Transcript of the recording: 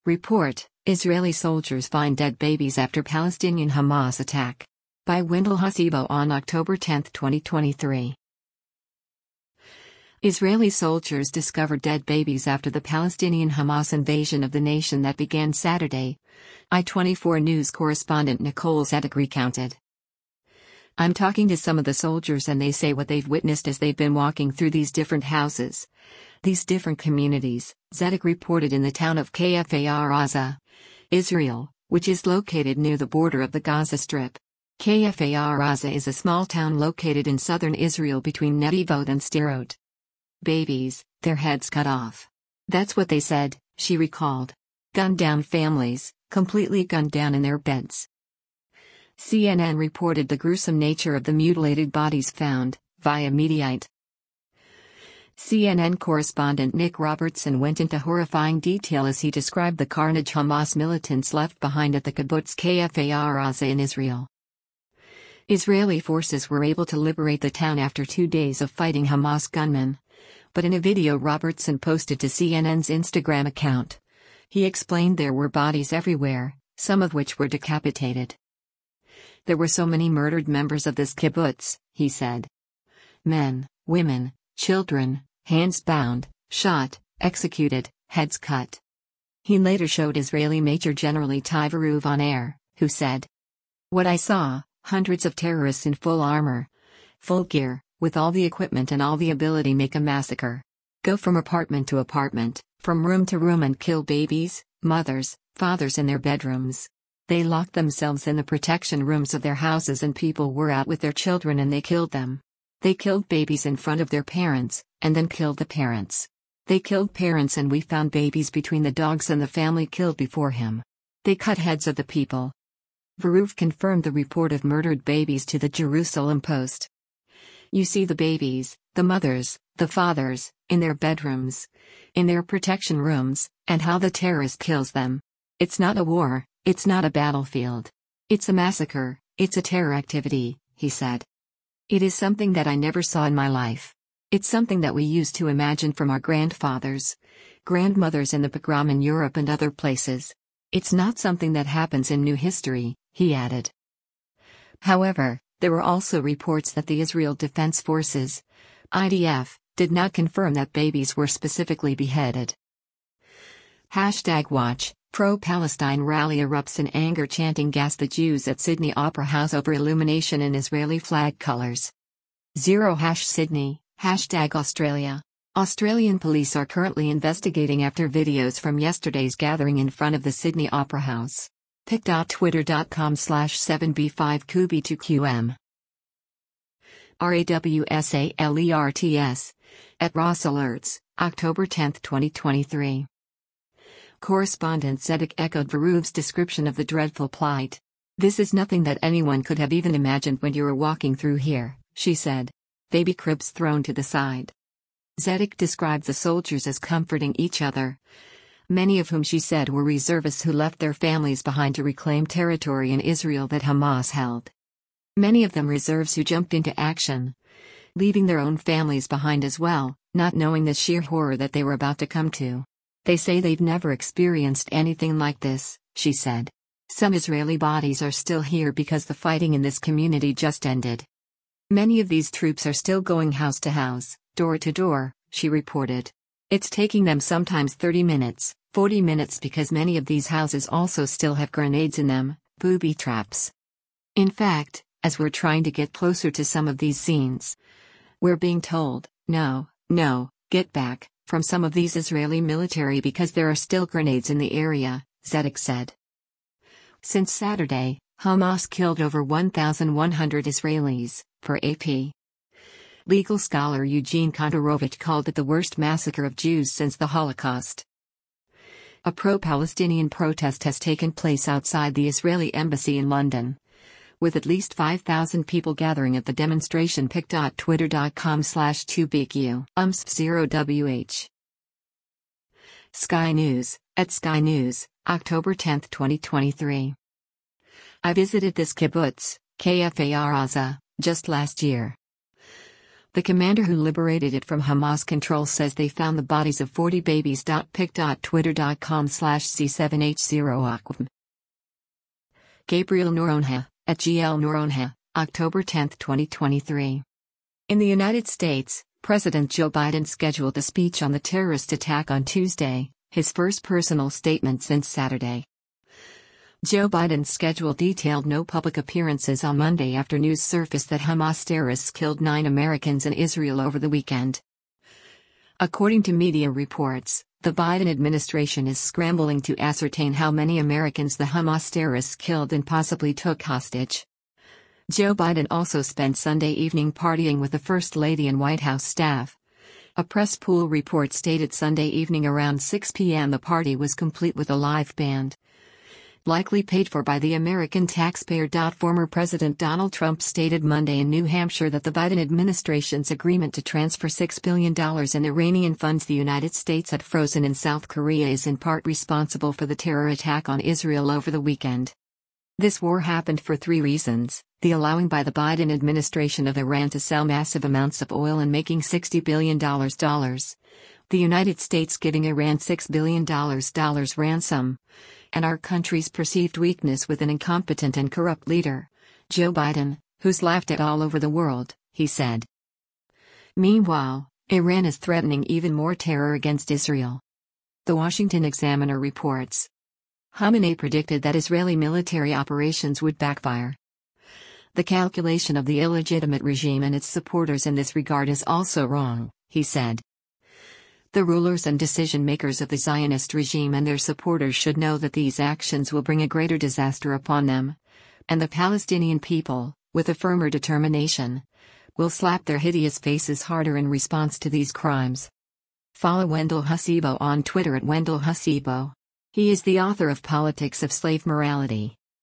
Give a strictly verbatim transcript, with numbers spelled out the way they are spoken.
Report: Israeli soldiers find dead babies after Palestinian Hamas attack. By Wendell Hasebo on October tenth, twenty twenty-three. Israeli soldiers discovered dead babies after the Palestinian Hamas invasion of the nation that began Saturday. I twenty-four News correspondent Nicole Zedek recounted. I'm talking to some of the soldiers and they say what they've witnessed as they've been walking through these different houses. These different communities, Zedek reported in the town of Kfar Aza, Israel, which is located near the border of the Gaza Strip. Kfar Aza is a small town located in southern Israel between Netivot and Sderot. Babies, their heads cut off. That's what they said, she recalled. Gunned down families, completely gunned down in their beds. C N N reported the gruesome nature of the mutilated bodies found, via Mediaite. C N N correspondent Nick Robertson went into horrifying detail as he described the carnage Hamas militants left behind at the kibbutz Kfar Aza in Israel. Israeli forces were able to liberate the town after two days of fighting Hamas gunmen. But in a video Robertson posted to C N N's Instagram account, he explained there were bodies everywhere, some of which were decapitated. There were so many murdered members of this kibbutz, he said. Men, women, children, hands bound, shot, executed, heads cut. He later showed Israeli Major General Itai Veruv on air, who said, "What I saw, hundreds of terrorists in full armor, full gear, with all the equipment and all the ability make a massacre. Go from apartment to apartment, from room to room and kill babies, mothers, fathers in their bedrooms. They locked themselves in the protection rooms of their houses and people were out with their children and they killed them. They killed babies in front of their parents, and then killed the parents. They killed parents and we found babies between the dogs and the family killed before him. They cut heads of the people." Veruv confirmed the report of murdered babies to the Jerusalem Post. "You see the babies, the mothers, the fathers, in their bedrooms, in their protection rooms, and how the terrorist kills them. It's not a war, it's not a battlefield. It's a massacre, it's a terror activity," he said. "It is something that I never saw in my life. It's something that we used to imagine from our grandfathers, grandmothers in the pogrom in Europe and other places. It's not something that happens in new history," he added. However, there were also reports that the Israel Defense Forces, I D F, did not confirm that babies were specifically beheaded. Hashtag watch, pro-Palestine rally erupts in anger chanting "Gas the Jews" at Sydney Opera House over illumination in Israeli flag colours. Zero hash Sydney, hashtag Australia. Australian police are currently investigating after videos from yesterday's gathering in front of the Sydney Opera House. pic dot twitter dot com slash seven b five Q B two Q M. RAWSALERTS. At Ross Alerts, October tenth, twenty twenty-three. Correspondent Zedek echoed Veruv's description of the dreadful plight. "This is nothing that anyone could have even imagined when you were walking through here," she said. "Baby cribs thrown to the side." Zedek described the soldiers as comforting each other, many of whom she said were reservists who left their families behind to reclaim territory in Israel that Hamas held. Many of them reserves who jumped into action, leaving their own families behind as well, not knowing the sheer horror that they were about to come to. "They say they've never experienced anything like this," she said. "Some Israeli bodies are still here because the fighting in this community just ended. Many of these troops are still going house to house, door to door," she reported. "It's taking them sometimes thirty minutes, forty minutes because many of these houses also still have grenades in them, booby traps. In fact, as we're trying to get closer to some of these scenes, we're being told, 'No, no, get back,' from some of these Israeli military because there are still grenades in the area," Zedek said. Since Saturday, Hamas killed over one thousand one hundred Israelis, per A P. Legal scholar Eugene Kontorovich called it the worst massacre of Jews since the Holocaust. A pro-Palestinian protest has taken place outside the Israeli embassy in London, with at least five thousand people gathering at the demonstration. pic dot twitter dot com slash two B Q U M S zero W H. Sky News, at Sky News, October tenth, twenty twenty-three. I visited this kibbutz, Kfar Aza, just last year. The commander who liberated it from Hamas control says they found the bodies of forty babies. pic dot twitter dot com slash c seven h zero aquam. Gabriel Noronha, at G L Noronha, October tenth twenty twenty-three. In the United States, President Joe Biden scheduled a speech on the terrorist attack on Tuesday, his first personal statement since Saturday. Joe Biden's schedule detailed no public appearances on Monday after news surfaced that Hamas terrorists killed nine Americans in Israel over the weekend. According to media reports, the Biden administration is scrambling to ascertain how many Americans the Hamas terrorists killed and possibly took hostage. Joe Biden also spent Sunday evening partying with the First Lady and White House staff. A press pool report stated Sunday evening around six p m the party was complete with a live band, likely paid for by the American taxpayer. Former President Donald Trump stated Monday in New Hampshire that the Biden administration's agreement to transfer six billion dollars in Iranian funds the United States had frozen in South Korea is in part responsible for the terror attack on Israel over the weekend. This war happened for three reasons: the allowing by the Biden administration of Iran to sell massive amounts of oil and making sixty billion dollars, the United States giving Iran six billion dollars ransom, and our country's perceived weakness with an incompetent and corrupt leader, Joe Biden, who's laughed at all over the world, he said. Meanwhile, Iran is threatening even more terror against Israel. The Washington Examiner reports. Khamenei predicted that Israeli military operations would backfire. The calculation of the illegitimate regime and its supporters in this regard is also wrong, he said. The rulers and decision-makers of the Zionist regime and their supporters should know that these actions will bring a greater disaster upon them, and the Palestinian people, with a firmer determination, will slap their hideous faces harder in response to these crimes. Follow Wendell Hasibo on Twitter at Wendell Hasibo. He is the author of Politics of Slave Morality.